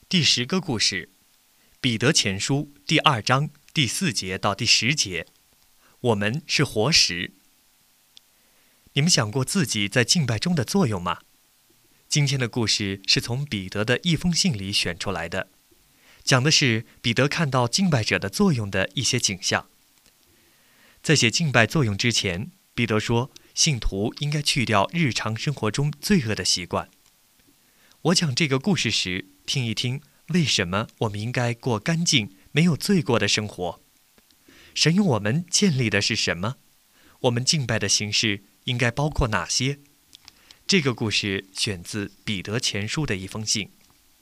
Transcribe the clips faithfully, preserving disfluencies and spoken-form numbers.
第十个故事，彼得前书第二章第四节到第十节。我们是活石。你们想过自己在敬拜中的作用吗？今天的故事是从彼得的一封信里选出来的，讲的是彼得看到敬拜者的作用的一些景象。在写敬拜作用之前，彼得说，信徒应该去掉日常生活中罪恶的习惯。我讲这个故事时，听一听为什么我们应该过干净、没有罪过的生活。神用我们建立的是什么？我们敬拜的形式应该包括哪些？这个故事选自彼得前书的一封信。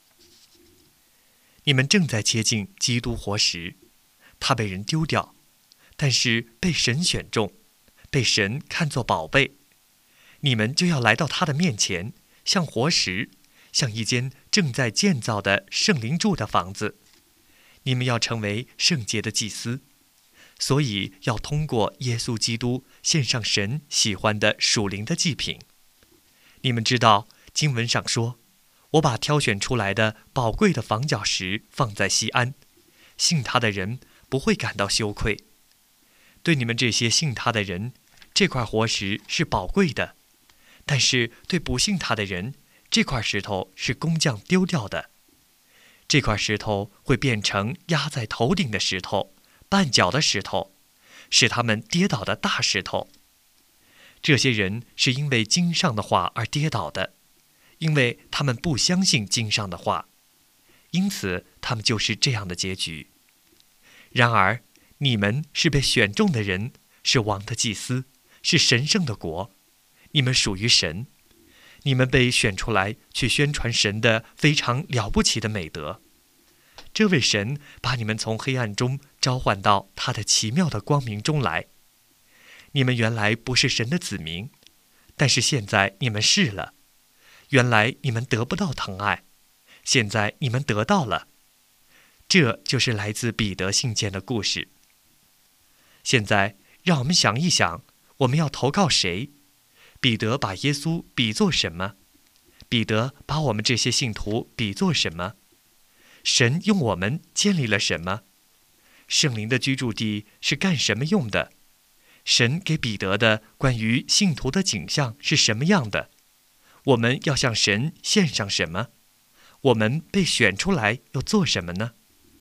你们正在接近基督活石，他被人丢掉，但是被神选中，被神看作宝贝。你们就要来到他的面前，像活石，像一间正在建造的圣灵住的房子。你们要成为圣洁的祭司，所以要通过耶稣基督献上神喜欢的属灵的祭品。你们知道经文上说，我把挑选出来的宝贵的房角石放在西安，信他的人不会感到羞愧。对你们这些信他的人，这块活石是宝贵的，但是对不信他的人，这块石头是工匠丢掉的。这块石头会变成压在头顶的石头，绊脚的石头，使他们跌倒的大石头。这些人是因为经上的话而跌倒的，因为他们不相信经上的话，因此他们就是这样的结局。然而你们是被选中的人，是王的祭司，是神圣的国，你们属于神。你们被选出来去宣传神的非常了不起的美德。这位神把你们从黑暗中召唤到他的奇妙的光明中来。你们原来不是神的子民，但是现在你们是了。原来你们得不到疼爱，现在你们得到了。这就是来自彼得信件的故事。现在让我们想一想，我们要投靠谁？彼得把耶稣比作什么？彼得把我们这些信徒比作什么？神用我们建立了什么？圣灵的居住地是干什么用的？神给彼得的关于信徒的景象是什么样的？我们要向神献上什么？我们被选出来要做什么呢？